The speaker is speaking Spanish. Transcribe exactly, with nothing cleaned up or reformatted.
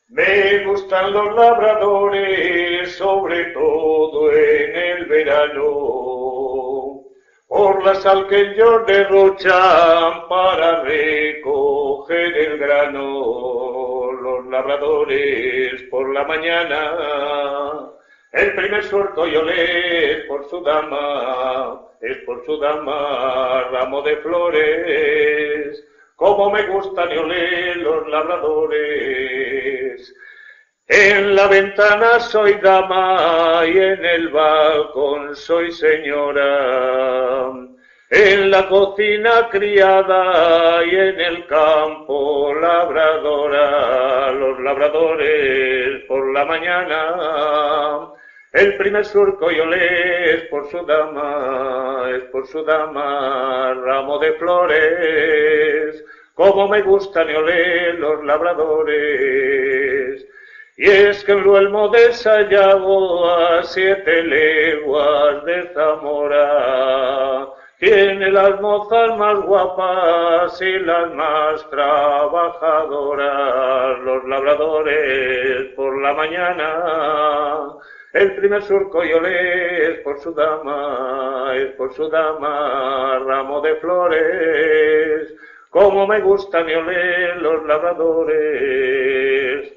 Me gustan los labradores, sobre todo en el verano, por la sal que ellos derrochan para recoger el grano. Los labradores por la mañana, el primer surco yo le es por su dama, es por su dama, ramo de flores. Como me gustan y oler los labradores. En la ventana soy dama y en el balcón soy señora. En la cocina criada y en el campo labradora. Los labradores por la mañana. El primer surco yo le es por su dama, es por su dama, ramo de flores. Como me gustan y oler los labradores. Y es que en Luelmo de Sayago, a siete leguas de Zamora, tiene las mozas más guapas y las más trabajadoras, los labradores por la mañana. El primer surco yo le es por su dama, es por su dama, ramo de flores. Como me gustan y oler los labradores.